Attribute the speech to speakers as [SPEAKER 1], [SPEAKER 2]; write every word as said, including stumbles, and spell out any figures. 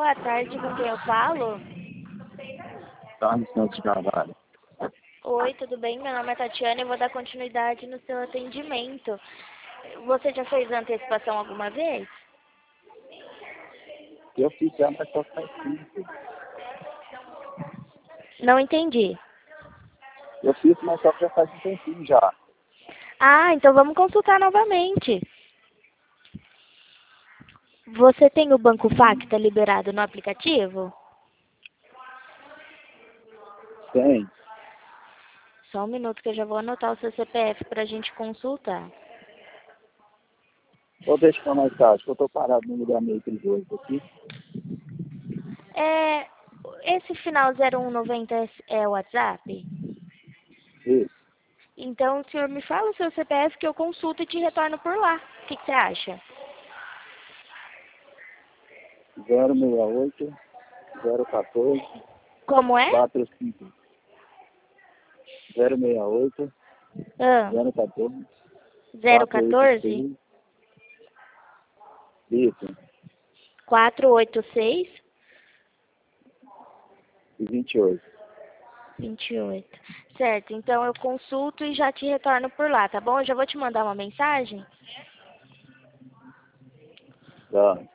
[SPEAKER 1] Boa tarde, com quem eu falo?
[SPEAKER 2] Carlos Santos Carvalho.
[SPEAKER 1] Oi, tudo bem? Meu nome é Tatiana e eu vou dar continuidade no seu atendimento. Você já fez antecipação alguma vez?
[SPEAKER 2] Eu fiz já, mas só faz tempo.
[SPEAKER 1] Não entendi.
[SPEAKER 2] Eu fiz, mas só que já faz um tempinho já.
[SPEAKER 1] Ah, então vamos consultar novamente. Você tem o Banco Facta liberado no aplicativo?
[SPEAKER 2] Tem.
[SPEAKER 1] Só um minuto que eu já vou anotar o seu C P F para a gente consultar.
[SPEAKER 2] Ou deixa pra mais tarde, que eu tô parado no lugar meio perigoso aqui.
[SPEAKER 1] É, esse final zero um noventa é é o WhatsApp?
[SPEAKER 2] Isso.
[SPEAKER 1] Então o senhor me fala o seu C P F que eu consulto e te retorno por lá. O que, que você acha?
[SPEAKER 2] zero seis oito, zero um quatro,
[SPEAKER 1] Como é?
[SPEAKER 2] quatro cinco. zero seis oito,
[SPEAKER 1] Ah,
[SPEAKER 2] zero um quatro,
[SPEAKER 1] zero
[SPEAKER 2] quatro oito
[SPEAKER 1] quatorze,
[SPEAKER 2] seis. Isso.
[SPEAKER 1] quatro oito seis,
[SPEAKER 2] E vinte e oito.
[SPEAKER 1] vinte e oito. Certo, então eu consulto e já te retorno por lá, tá bom? Eu já vou te mandar uma mensagem.
[SPEAKER 2] Tá.